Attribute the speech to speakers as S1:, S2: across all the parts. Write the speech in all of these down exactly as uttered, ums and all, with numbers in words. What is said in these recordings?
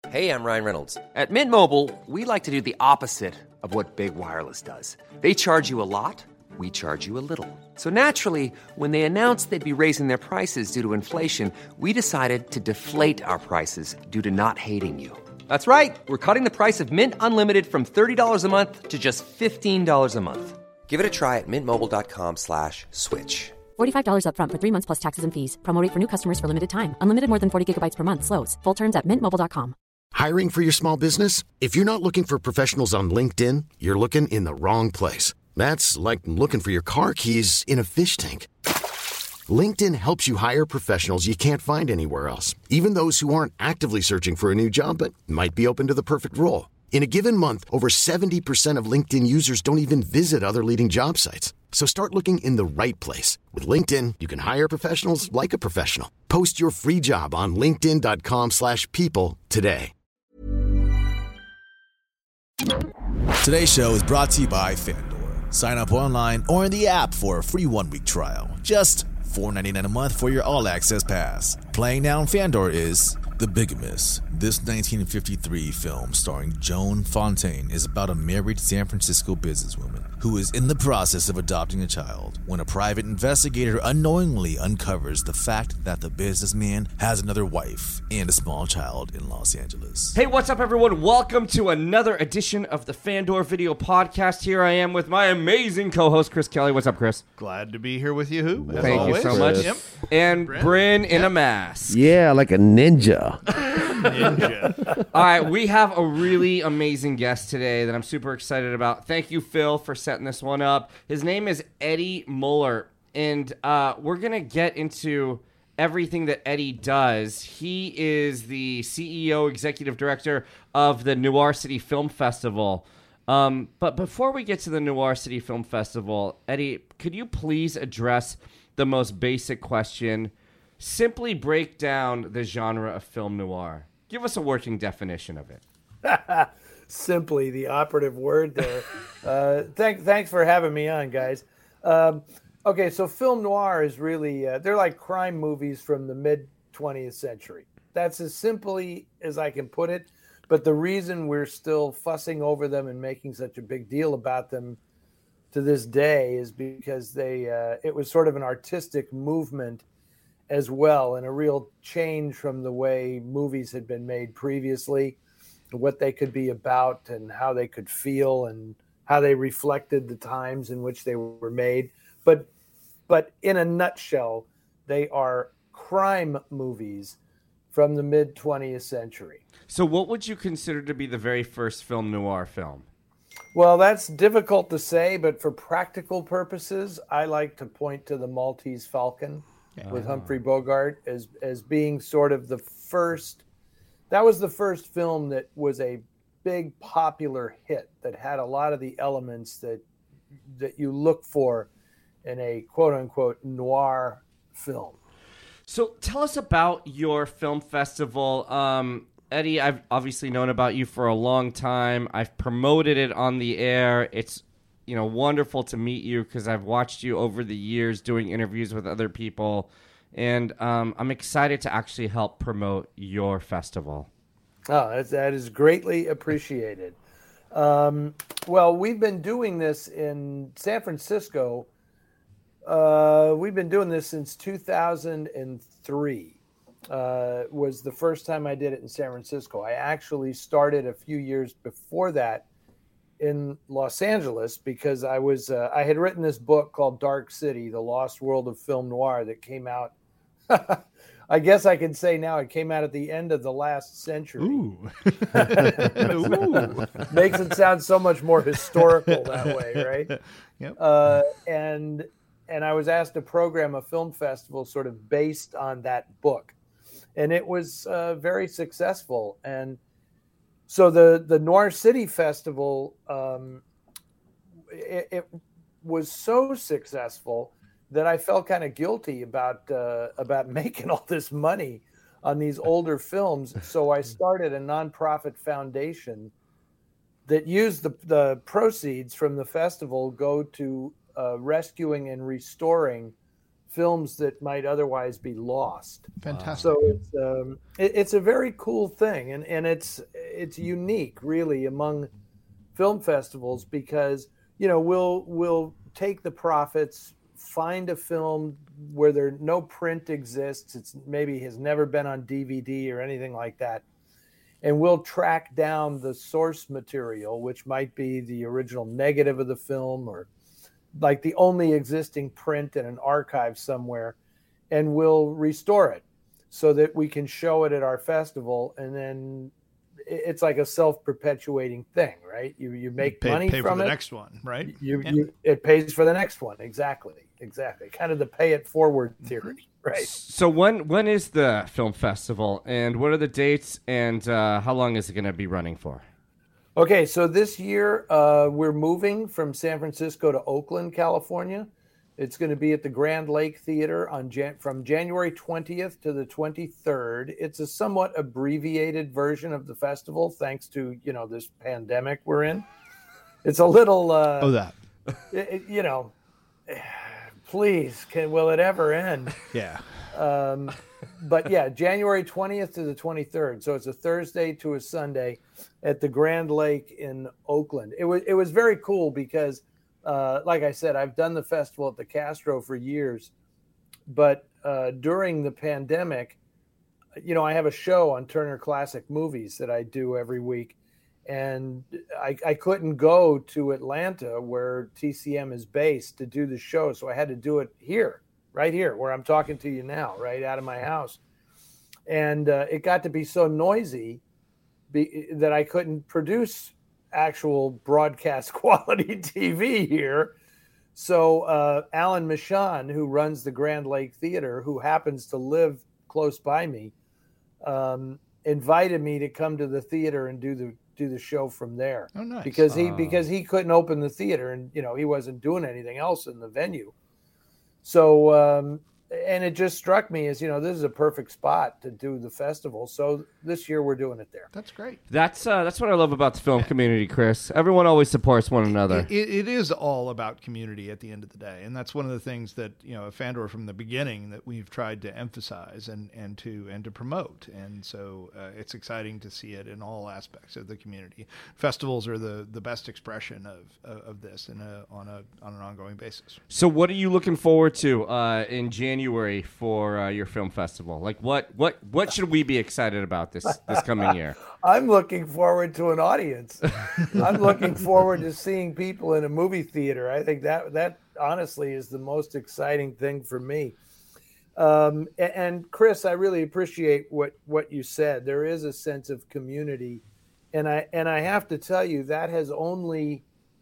S1: Hey, I'm Ryan Reynolds. At Mint Mobile, we like to do the opposite of what Big Wireless does. They charge you a lot, we charge you a little. So naturally, when they announced they'd be raising their prices due to inflation, we decided to deflate our prices due to not hating you. That's right. We're cutting the price of Mint Unlimited from thirty dollars a month to just fifteen dollars a month. Give it a try at mintmobile.com slash switch.
S2: forty-five dollars up front for three months plus taxes and fees. Promo rate for new customers for limited time. Unlimited more than forty gigabytes per month slows. Full terms at mint mobile dot com.
S3: Hiring for your small business? If you're not looking for professionals on LinkedIn, you're looking in the wrong place. That's like looking for your car keys in a fish tank. LinkedIn helps you hire professionals you can't find anywhere else, even those who aren't actively searching for a new job but might be open to the perfect role. In a given month, over seventy percent of LinkedIn users don't even visit other leading job sites. So start looking in the right place. With LinkedIn, you can hire professionals like a professional. Post your free job on linkedin.com slash people today.
S4: Today's show is brought to you by FanDuel. Sign up online or in the app for a free one-week trial. Just four dollars and ninety-nine cents a month for your all-access pass. Playing now on FanDuel is The Bigamist. This nineteen fifty-three film starring Joan Fontaine is about a married San Francisco businesswoman who is in the process of adopting a child when a private investigator unknowingly uncovers the fact that the businessman has another wife and a small child in Los Angeles.
S5: Hey, what's up, everyone? Welcome to another edition of the Fandor Video Podcast. Here I am with my amazing co-host, Chris Kelly. What's up, Chris?
S6: Glad to be here with you, Who? As
S5: Thank
S6: always.
S5: you so much.
S6: Yep.
S5: And
S6: Bryn,
S5: Bryn in
S6: yep.
S5: a mask.
S7: Yeah, like a ninja.
S6: Ninja.
S5: All right, we have a really amazing guest today that I'm super excited about. Thank you, Phil, for setting this one up. His name is Eddie Muller, and uh, we're going to get into everything that Eddie does. He is the C E O, Executive Director of the Noir City Film Festival. Um, but before we get to the Noir City Film Festival, Eddie, could you please address the most basic question? Simply break down the genre of film noir. Give us a working definition of it.
S8: Simply, the operative word there. uh, thank, thanks for having me on, guys. Um, okay, so film noir is really, uh, they're like crime movies from the mid-twentieth century. That's as simply as I can put it. But the reason we're still fussing over them and making such a big deal about them to this day is because they uh, it was sort of an artistic movement as well, and a real change from the way movies had been made previously, what they could be about and how they could feel and how they reflected the times in which they were made. But but in a nutshell, they are crime movies from the mid-twentieth century.
S5: So what would you consider to be the very first film noir film?
S8: Well, that's difficult to say, but for practical purposes, I like to point to The Maltese Falcon with Humphrey Bogart as as being sort of the first. That was the first film that was a big popular hit that had a lot of the elements that that you look for in a quote unquote noir film.
S5: So tell us about your film festival. Um, Eddie, I've obviously known about you for a long time. I've promoted it on the air. It's you know, wonderful to meet you because I've watched you over the years doing interviews with other people, and um, I'm excited to actually help promote your festival.
S8: Oh, that's, that is greatly appreciated. Um, well, we've been doing this in San Francisco. Uh, we've been doing this since two thousand three. Uh, was the first time I did it in San Francisco. I actually started a few years before that in Los Angeles because I was uh, I had written this book called Dark City: The Lost World of Film Noir that came out. I guess I can say now it came out at the end of the last century.
S6: Ooh.
S8: Ooh. Makes it sound so much more historical that way, right?
S6: Yep.
S8: Uh, and and I was asked to program a film festival sort of based on that book, and it was uh, very successful. And so the, the Noir City Festival, um, it, it was so successful that I felt kind of guilty about uh, about making all this money on these older films. So I started a nonprofit foundation that used the, the proceeds from the festival go to uh, rescuing and restoring films that might otherwise be lost.
S6: Fantastic.
S8: So it's um, it, it's a very cool thing, and, and it's it's unique, really, among film festivals because you know we'll we'll take the profits, find a film where there no print exists, it's maybe has never been on D V D or anything like that, and we'll track down the source material, which might be the original negative of the film or like the only existing print in an archive somewhere, and we'll restore it so that we can show it at our festival. And then it's like a self-perpetuating thing, right? You you make
S6: pay,
S8: money
S6: pay
S8: from
S6: for the
S8: it.
S6: next one, right?
S8: You,
S6: Yeah.
S8: you it pays for the next one. Exactly. Exactly. Kind of the pay it forward theory, right?
S5: So when when is the film festival, and what are the dates, and uh, how long is it going to be running for?
S8: Okay, so this year uh, we're moving from San Francisco to Oakland, California. It's going to be at the Grand Lake Theater on Jan- from January twentieth to the twenty-third. It's a somewhat abbreviated version of the festival, thanks to you know this pandemic we're in. It's a little, uh,
S6: Oh, that.
S8: it- it- you know, please, can will it ever end?
S6: Yeah.
S8: Um, but yeah, January twentieth to the twenty-third. So it's a Thursday to a Sunday at the Grand Lake in Oakland. It was it was very cool because, uh, like I said, I've done the festival at the Castro for years, but uh, during the pandemic, you know, I have a show on Turner Classic Movies that I do every week, and I, I couldn't go to Atlanta where T C M is based to do the show, so I had to do it here. Right here where I'm talking to you now, right out of my house. And uh, it got to be so noisy be, that I couldn't produce actual broadcast quality T V here. So uh, Alan Michon, who runs the Grand Lake Theater, who happens to live close by me, um, invited me to come to the theater and do the do the show from there.
S6: Oh, nice.
S8: Because he
S5: Oh.
S8: because he couldn't open the theater, and you know he wasn't doing anything else in the venue. So, um, and it just struck me as, you know, this is a perfect spot to do the festival. So this year we're doing it there.
S6: That's great.
S5: That's uh, that's what I love about the film community, Chris. Everyone always supports one another.
S6: It, it, it is all about community at the end of the day, and that's one of the things that you know, at Fandor from the beginning that we've tried to emphasize and, and to and to promote. And so uh, it's exciting to see it in all aspects of the community. Festivals are the, the best expression of of, of this in a, on a on an ongoing basis.
S5: So what are you looking forward to uh, in January for uh, your film festival? Like what what what should we be excited about this this coming year?
S8: I'm looking forward to an audience. I'm looking forward to seeing people in a movie theater. I think that that honestly is the most exciting thing for me. Um, and, and Chris, I really appreciate what, what you said. There is a sense of community, and I and I have to tell you that has only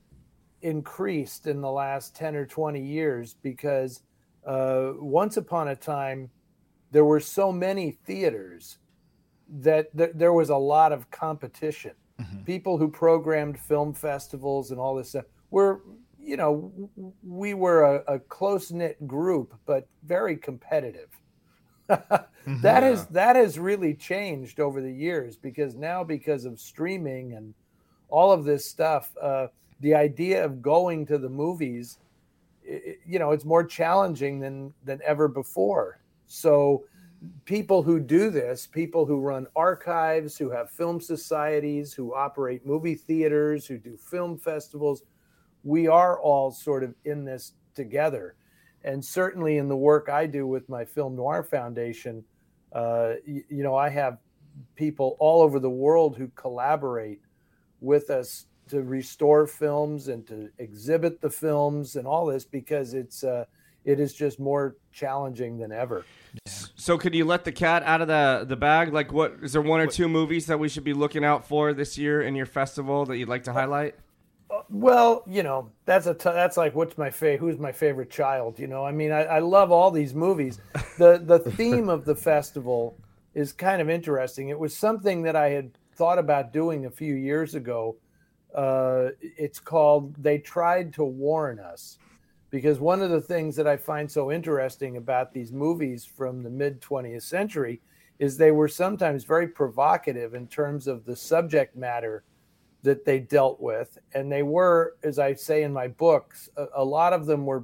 S8: increased in the last ten or twenty years because uh, once upon a time there were so many theaters that th- there was a lot of competition. Mm-hmm. People who programmed film festivals and all this stuff were, you know, w- we were a, a close-knit group, but very competitive. mm-hmm. That has that has really changed over the years because now, because of streaming and all of this stuff, uh, the idea of going to the movies, it, you know, it's more challenging than than ever before. So people who do this, people who run archives, who have film societies, who operate movie theaters, who do film festivals, we are all sort of in this together. And certainly in the work I do with my Film Noir Foundation, uh, you, you know, I have people all over the world who collaborate with us to restore films and to exhibit the films and all this because it's uh, it is just more challenging than ever.
S5: So could you let the cat out of the, the bag? Like what is there one or two movies that we should be looking out for this year in your festival that you'd like to highlight?
S8: Well, you know, that's a t- that's like what's my fa- who's my favorite child, you know? I mean, I, I love all these movies. The the theme of the festival is kind of interesting. It was something that I had thought about doing a few years ago. Uh, it's called They Tried to Warn Us. Because one of the things that I find so interesting about these movies from the mid-twentieth century is they were sometimes very provocative in terms of the subject matter that they dealt with. And they were, as I say in my books, a, a lot of them were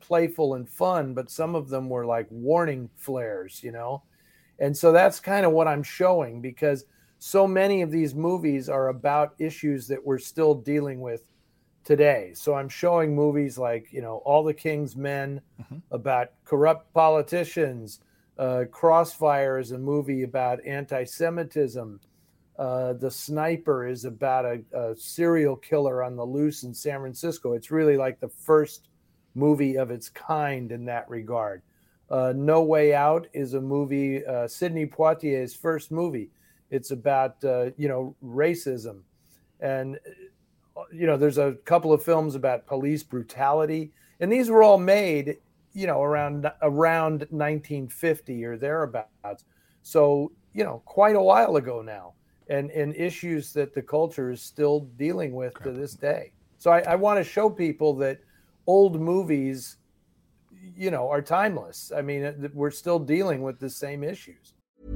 S8: playful and fun, but some of them were like warning flares, you know? And so that's kind of what I'm showing, because so many of these movies are about issues that we're still dealing with today. So I'm showing movies like, you know, All the King's Men, mm-hmm. about corrupt politicians. Uh, Crossfire is a movie about anti-Semitism. Uh, The Sniper is about a, a serial killer on the loose in San Francisco. It's really like the first movie of its kind in that regard. Uh, No Way Out is a movie, uh, Sidney Poitier's first movie. It's about, uh, you know, racism. And, you know, there's a couple of films about police brutality. And these were all made, you know, around around nineteen fifty or thereabouts. So, you know, quite a while ago now. And, and issues that the culture is still dealing with to this day. So I, I want to show people that old movies, you know, are timeless. I mean, we're still dealing with the same issues.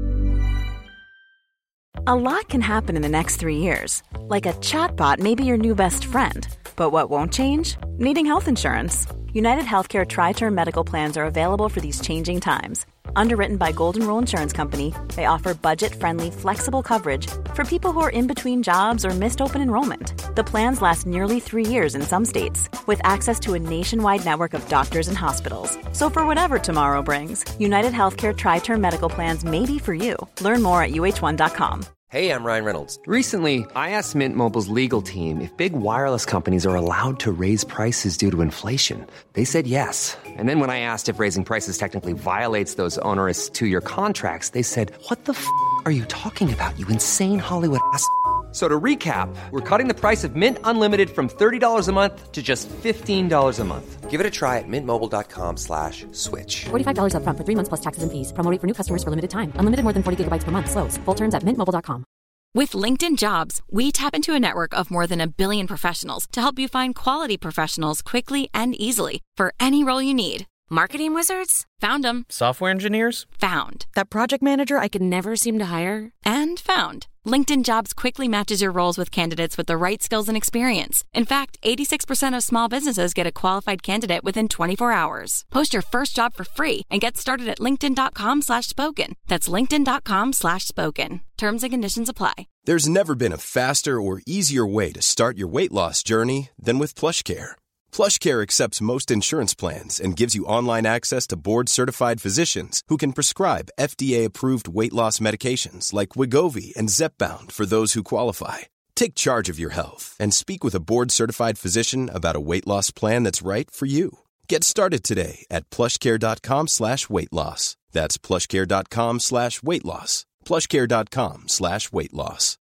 S9: A lot can happen in the next three years. Like a chatbot may be your new best friend. But what won't change? Needing health insurance. United Healthcare Tri-Term Medical Plans are available for these changing times. Underwritten by Golden Rule Insurance Company, they offer budget-friendly, flexible coverage for people who are in between jobs or missed open enrollment. The plans last nearly three years in some states, with access to a nationwide network of doctors and hospitals. So for whatever tomorrow brings, United Healthcare Tri-Term Medical Plans may be for you. Learn more at U H one dot com.
S1: Hey, I'm Ryan Reynolds. Recently, I asked Mint Mobile's legal team if big wireless companies are allowed to raise prices due to inflation. They said yes. And then when I asked if raising prices technically violates those onerous two-year contracts, they said, what the f*** are you talking about, you insane Hollywood ass f- So to recap, we're cutting the price of Mint Unlimited from thirty dollars a month to just fifteen dollars a month. Give it a try at mintmobile.com slash switch.
S2: forty-five dollars up front for three months plus taxes and fees. Promo rate for new customers for limited time. Unlimited more than forty gigabytes per month. Slows full terms at mint mobile dot com.
S10: With LinkedIn Jobs, we tap into a network of more than a billion professionals to help you find quality professionals quickly and easily for any role you need. Marketing wizards? Found them.
S11: Software engineers?
S10: Found.
S12: That project manager I could never seem to hire?
S10: And found. LinkedIn Jobs quickly matches your roles with candidates with the right skills and experience. In fact, eighty-six percent of small businesses get a qualified candidate within twenty-four hours. Post your first job for free and get started at linkedin.com slash spoken. That's linkedin.com slash spoken. Terms and conditions apply.
S13: There's never been a faster or easier way to start your weight loss journey than with PlushCare. PlushCare accepts most insurance plans and gives you online access to board-certified physicians who can prescribe F D A-approved weight loss medications like Wegovy and Zepbound for those who qualify. Take charge of your health and speak with a board-certified physician about a weight loss plan that's right for you. Get started today at plushcare.com slash weight loss. That's plushcare.com slash weight loss. plushcare.com slash weight loss.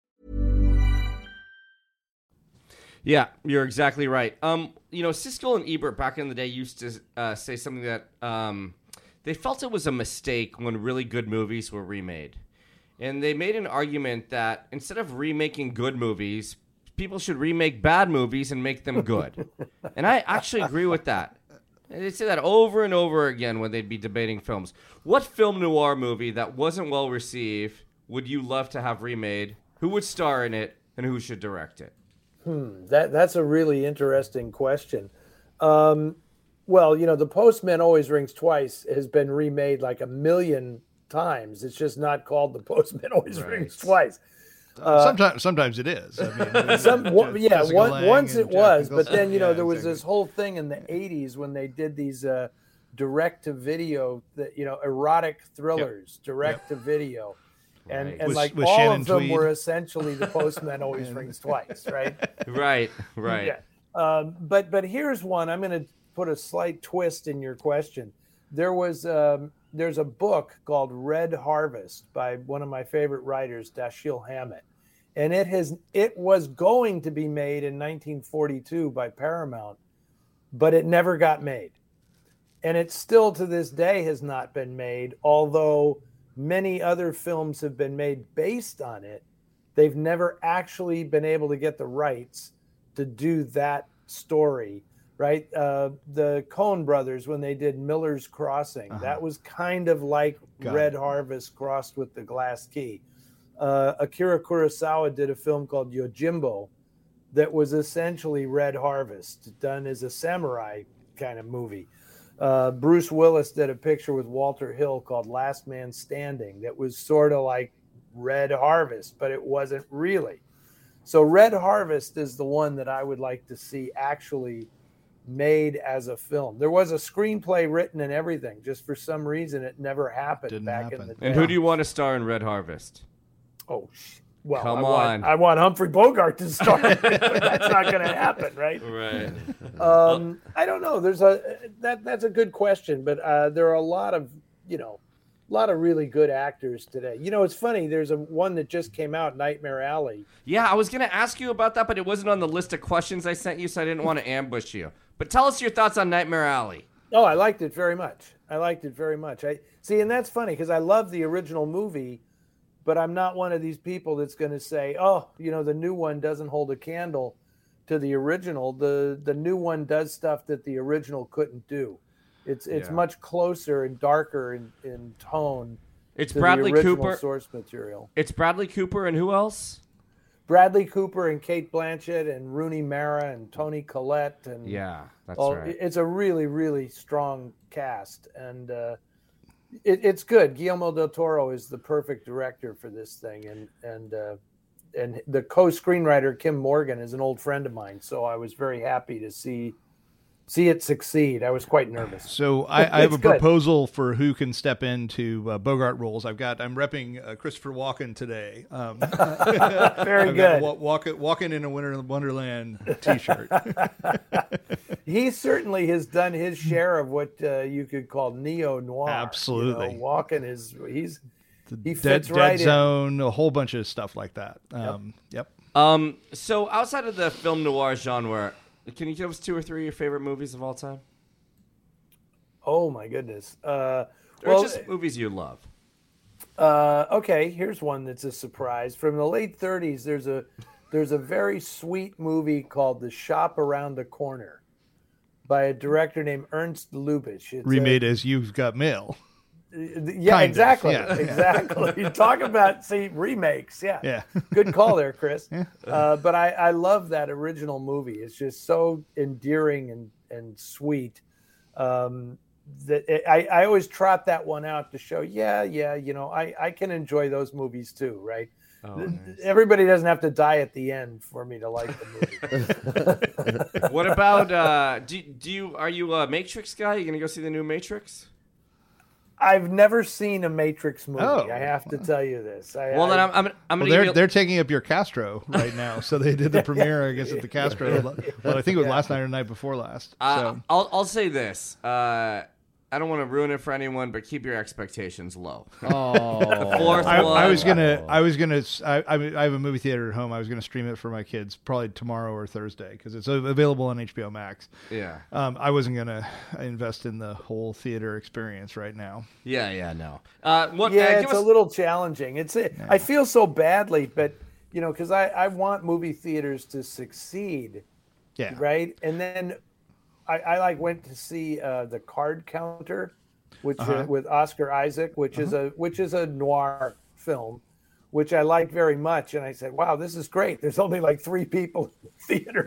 S5: Yeah, you're exactly right. Um, you know, Siskel and Ebert back in the day used to uh, say something that um, they felt it was a mistake when really good movies were remade. And they made an argument that instead of remaking good movies, people should remake bad movies and make them good. And I actually agree with that. They say that over and over again when they'd be debating films. What film noir movie that wasn't well received would you love to have remade? Who would star in it, and who should direct it?
S8: Hmm, that that's a really interesting question. Um, well, you know, The Postman Always Rings Twice has been remade like a million times. It's just not called The Postman Always right. Rings Twice.
S6: Uh, sometimes, sometimes it is. I mean,
S8: some, one, yeah, one, once it was, but then you know
S6: yeah,
S8: there was
S6: exactly.
S8: this whole thing in the eighties when they did these uh, direct-to-video, that you know, erotic thrillers, yep. direct-to-video. And
S5: Right.
S8: and
S6: With-
S8: like
S6: with
S8: all
S6: Shannon
S8: of them
S6: Tweed.
S8: were essentially The Postman Always Rings Twice, right?
S5: Right, right.
S8: Yeah. Um, but but here's one. I'm going to put a slight twist in your question. There was um, there's a book called Red Harvest by one of my favorite writers, Dashiell Hammett, and it has it was going to be made in nineteen forty-two by Paramount, but it never got made, and it still to this day has not been made. Although many other films have been made based on it, they've never actually been able to get the rights to do that story, right? Uh, the Coen brothers, when they did Miller's Crossing, uh-huh. that was kind of like Got Red it. Harvest crossed with The Glass Key. Uh, Akira Kurosawa did a film called Yojimbo that was essentially Red Harvest, done as a samurai kind of movie. Uh, Bruce Willis did a picture with Walter Hill called Last Man Standing that was sort of like Red Harvest, but it wasn't really. So Red Harvest is the one that I would like to see actually made as a film. There was a screenplay written and everything. Just for some reason, it never happened
S6: Didn't
S8: back
S6: happen.
S8: in the day.
S5: And who do you want to star in Red Harvest?
S8: Oh, sh- well,
S5: Come
S8: I
S5: on.
S8: Want, I want Humphrey Bogart to star in it, but that's not going to happen, right?
S5: Right.
S8: Um, I don't know. There's a that that's a good question, but uh, there are a lot of you know, a lot of really good actors today. You know, it's funny. There's a one that just came out, Nightmare Alley.
S5: Yeah, I was going to ask you about that, but it wasn't on the list of questions I sent you, so I didn't want to ambush you. But tell us your thoughts on Nightmare Alley.
S8: Oh, I liked it very much. I liked it very much. I see, and that's funny because I love the original movie, but I'm not one of these people that's going to say, "Oh, you know, the new one doesn't hold a candle to the original." The the new one does stuff that the original couldn't do. It's it's
S5: Yeah.
S8: much closer and darker in, in tone.
S5: It's
S8: to
S5: Bradley
S8: the original
S5: Cooper.
S8: source material.
S5: It's Bradley Cooper and who else?
S8: Bradley Cooper and Kate Blanchett and Rooney Mara and Toni Collette and
S5: Yeah, that's
S8: all-
S5: right.
S8: It's a really really strong cast and uh, it, it's good. Guillermo del Toro is the perfect director for this thing, and and uh, and the co-screenwriter Kim Morgan is an old friend of mine, so I was very happy to see see it succeed. I was quite nervous.
S6: So I, I have
S8: It's
S6: a
S8: good.
S6: proposal for who can step into uh, Bogart roles. I've got I'm repping uh, Christopher Walken today. Um,
S8: Very
S6: I've got
S8: good.
S6: a Wa- Walken, Walken in a Winter Wonderland T-shirt.
S8: He certainly has done his share of what uh, you could call neo noir.
S6: Absolutely.
S8: you know, Walken is he's he
S6: Dead,
S8: fits
S6: Dead
S8: right in.
S6: Zone, a whole bunch of stuff like that. Um, yep.
S5: Um, so outside of the film noir genre, can you give us two or three of your favorite movies of all time?
S8: Oh my goodness. Uh,
S5: Or
S8: well,
S5: just movies you love?
S8: Uh, okay, here's one that's a surprise. From the late thirties, there's a there's a very sweet movie called The Shop Around the Corner by a director named Ernst Lubitsch. It's
S6: Remade
S8: a,
S6: as You've Got Mail.
S8: yeah,
S6: kind of,
S8: exactly,
S6: yeah.
S8: exactly. You talk about see remakes, yeah,
S6: Yeah.
S8: Good call there, Chris. Uh, but I, I love that original movie. It's just so endearing and and sweet. Um, that it, I, I always trot that one out to show, yeah, yeah, you know, I, I can enjoy those movies too, right?
S5: Oh,
S8: Th-
S5: nice.
S8: Everybody doesn't have to die at the end for me to like the movie.
S5: What about uh, do do you are you a Matrix guy? You gonna go see the new Matrix?
S8: I've never seen a Matrix movie.
S6: Oh.
S8: I have to tell you this. I,
S5: Well, then
S8: I-
S5: I'm I'm, I'm
S6: Well,
S5: gonna
S6: they're
S5: give you-
S6: they're taking up your Castro right now. So they did the premiere, I guess, at the Castro. Well, I think it was last night or the night before last.
S5: Uh,
S6: So
S5: I'll I'll say this. Uh, I don't want to ruin it for anyone, but keep your expectations low.
S7: Oh,
S5: The fourth
S6: I,
S5: one.
S6: I was gonna, I was gonna, I, I I have a movie theater at home. I was gonna stream it for my kids probably tomorrow or Thursday because it's available on H B O Max.
S5: Yeah.
S6: Um, I wasn't gonna invest in the whole theater experience right now.
S5: Yeah, yeah, no. Uh, what?
S8: yeah,
S5: uh, give
S8: it's
S5: us,
S8: a little challenging. It's a, I feel so badly, but you know, because I, I want movie theaters to succeed,
S6: Yeah.
S8: right? And then I, I like went to see uh, The Card Counter, which uh,
S6: Uh-huh.
S8: with Oscar Isaac, which is a which is a noir film, which I liked very much. And I said, wow, this is great. There's only like three people in the theater.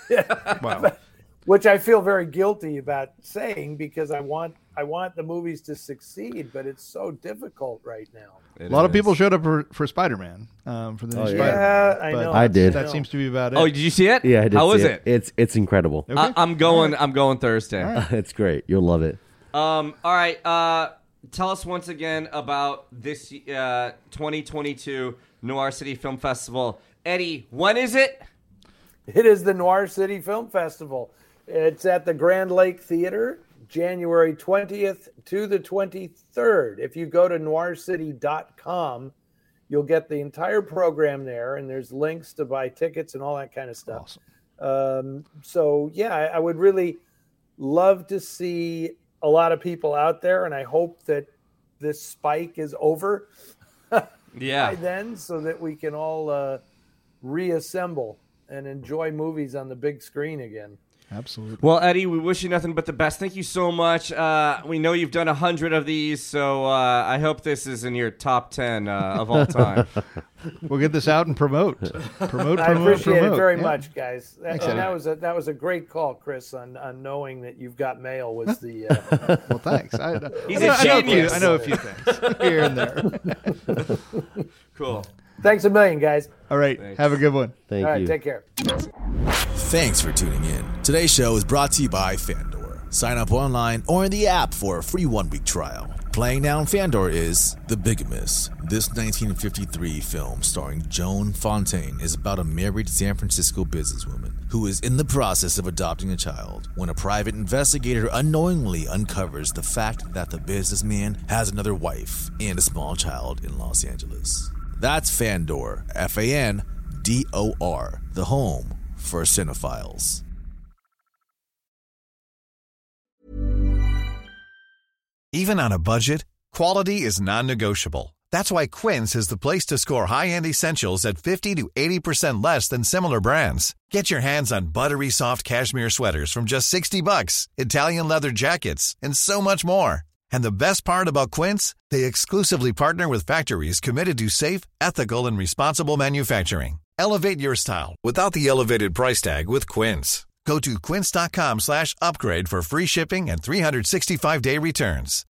S6: Wow.
S8: Which I feel very guilty about saying because I want I want the movies to succeed, but it's so difficult right now.
S6: A lot of people showed up for, for Spider-Man, um, for the new
S7: Oh, yeah.
S6: Spider-Man.
S8: Yeah, I
S6: but
S8: know.
S7: I did.
S6: That
S8: No.
S6: seems to be about it.
S5: Oh, did you see it?
S7: Yeah, I did.
S5: How
S7: see
S5: was
S7: it.
S5: it?
S7: It's it's incredible.
S6: Okay.
S5: I, I'm going. I'm going Thursday.
S7: It's great. You'll love it.
S5: Um. All right. Uh. Tell us once again about this uh, twenty twenty-two Noir City Film Festival. Eddie, when is it?
S8: It is the Noir City Film Festival. It's at the Grand Lake Theater, January twentieth to the twenty-third. If you go to noir city dot com, you'll get the entire program there, and there's links to buy tickets and all that kind of stuff.
S6: Awesome.
S8: Um, so, yeah, I, I would really love to see a lot of people out there, and I hope that this spike is over
S5: Yeah.
S8: by then so that we can all uh, reassemble and enjoy movies on the big screen again.
S6: Absolutely.
S5: Well, Eddie, we wish you nothing but the best. Thank you so much. Uh, we know you've done a hundred of these, so uh, I hope this is in your top ten uh, of all time.
S6: We'll get this out and promote. Promote, promote,
S8: I appreciate
S6: promote.
S8: it very
S6: Yeah.
S8: much, guys. That,
S6: Thanks,
S8: and that
S6: Eddie.
S8: was a that was a great call, Chris, on, on knowing that you've got mail was the. Uh,
S6: Well, thanks. I,
S5: He's
S6: I know,
S5: a
S6: I know a few-
S5: genius.
S6: I know a few things here and there.
S5: Cool.
S8: Thanks a million, guys.
S6: All right.
S5: Thanks.
S6: Have a good one.
S7: Thank
S8: All right,
S7: you.
S8: take care.
S4: Thanks for tuning in. Today's show is brought to you by Fandor. Sign up online or in the app for a free one-week trial. Playing now on Fandor is The Bigamist. This nineteen fifty-three film starring Joan Fontaine is about a married San Francisco businesswoman who is in the process of adopting a child when a private investigator unknowingly uncovers the fact that the businessman has another wife and a small child in Los Angeles. That's Fandor, F A N D O R, the home for cinephiles.
S11: Even on a budget, quality is non-negotiable. That's why Quince is the place to score high-end essentials at fifty to eighty percent less than similar brands. Get your hands on buttery soft cashmere sweaters from just sixty bucks, Italian leather jackets, and so much more. And the best part about Quince, they exclusively partner with factories committed to safe, ethical, and responsible manufacturing. Elevate your style without the elevated price tag with Quince. Go to quince.com slash upgrade for free shipping and three sixty-five day returns.